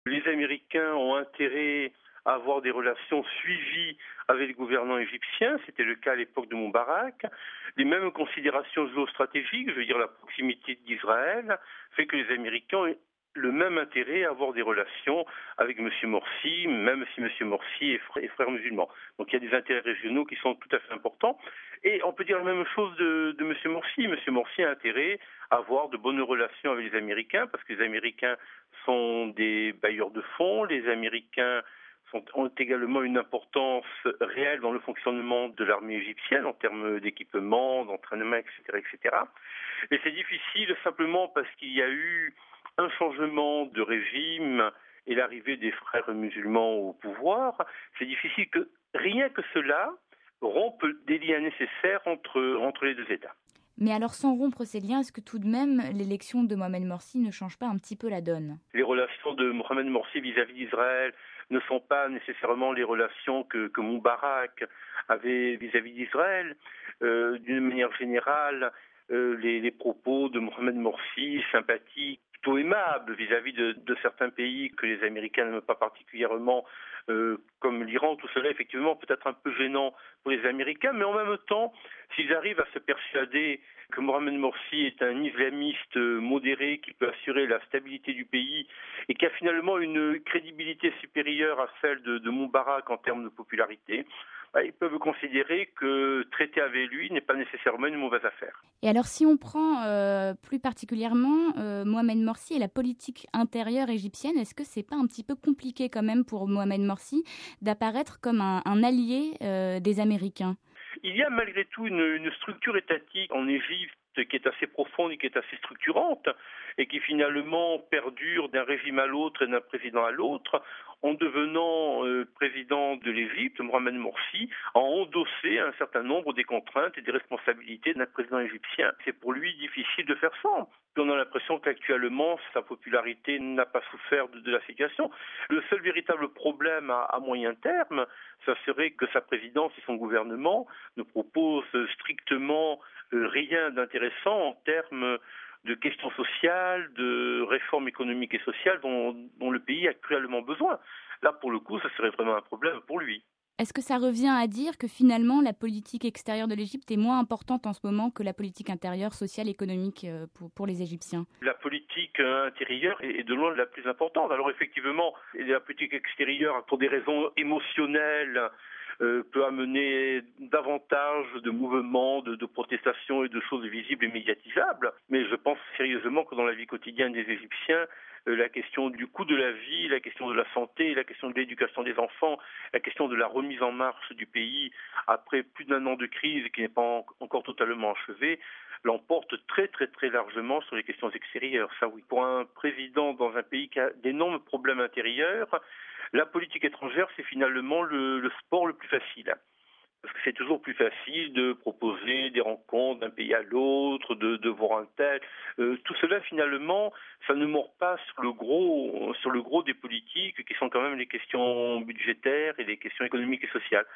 Les Américains ont intérêt à avoir des relations suivies avec les gouvernants égyptiens, c'était le cas à l'époque de Moubarak. Les mêmes considérations géostratégiques, je veux dire la proximité d'Israël, fait que les Américains ont le même intérêt à avoir des relations avec M. Morsi, même si M. Morsi est frère musulman. Donc il y a des intérêts régionaux qui sont tout à fait importants. Et on peut dire la même chose de M. Morsi. M. Morsi a intérêt à avoir de bonnes relations avec les Américains, parce que les Américains sont des bailleurs de fonds, les Américains ont également une importance réelle dans le fonctionnement de l'armée égyptienne en termes d'équipement, d'entraînement, etc., etc. Et c'est difficile simplement parce qu'il y a eu un changement de régime et l'arrivée des frères musulmans au pouvoir. C'est difficile que rien que cela rompe des liens nécessaires entre les deux États. Mais alors, sans rompre ces liens, est-ce que tout de même l'élection de Mohamed Morsi ne change pas un petit peu la donne? Les relations de Mohamed Morsi vis-à-vis d'Israël ne sont pas nécessairement les relations que Moubarak avait vis-à-vis d'Israël. D'une manière générale, les propos de Mohamed Morsi, sympathiques, plutôt aimables vis-à-vis de certains pays que les Américains n'aiment pas particulièrement, comme l'Iran, tout cela effectivement peut être un peu gênant pour les Américains, mais en même temps, s'ils arrivent à se persuader que Mohamed Morsi est un islamiste modéré qui peut assurer la stabilité du pays et qui a finalement une crédibilité supérieure à celle de Moubarak en termes de popularité, ils peuvent considérer que traiter avec lui n'est pas nécessairement une mauvaise affaire. Et alors, si on prend plus particulièrement Mohamed Morsi et la politique intérieure égyptienne, est-ce que c'est pas un petit peu compliqué quand même pour Mohamed Morsi d'apparaître comme un allié des Américains? Il y a malgré tout une structure étatique en Égypte qui est assez profonde et qui est assez structurante et qui finalement perdure d'un régime à l'autre et d'un président à l'autre. En devenant président de l'Égypte, Mohamed Morsi a endossé un certain nombre des contraintes et des responsabilités d'un président égyptien. C'est pour lui difficile de faire sans. Puis on a l'impression qu'actuellement, sa popularité n'a pas souffert de la situation. Le seul véritable problème à moyen terme, ça serait que sa présidence et son gouvernement ne proposent strictement rien d'intéressant en termes de questions sociales, de réformes économiques et sociales dont le pays a cruellement besoin. Là, pour le coup, ça serait vraiment un problème pour lui. Est-ce que ça revient à dire que finalement la politique extérieure de l'Égypte est moins importante en ce moment que la politique intérieure, sociale, économique pour les Égyptiens? La politique intérieure est de loin la plus importante. Alors effectivement, la politique extérieure, pour des raisons émotionnelles, peut amener davantage de mouvements, de protestations et de choses visibles et médiatisables. Mais je pense sérieusement que dans la vie quotidienne des Égyptiens, la question du coût de la vie, la question de la santé, la question de l'éducation des enfants, la question de la remise en marche du pays après plus d'un an de crise qui n'est pas encore totalement achevée, l'emporte très très très largement sur les questions extérieures. Ça oui. Pour un président dans un pays qui a d'énormes problèmes intérieurs, la politique étrangère, c'est finalement le sport le plus facile. Parce que c'est toujours plus facile de proposer des rencontres d'un pays à l'autre, de voir un tel. Tout cela, finalement, ça ne mord pas sur le gros des politiques, qui sont quand même les questions budgétaires et les questions économiques et sociales.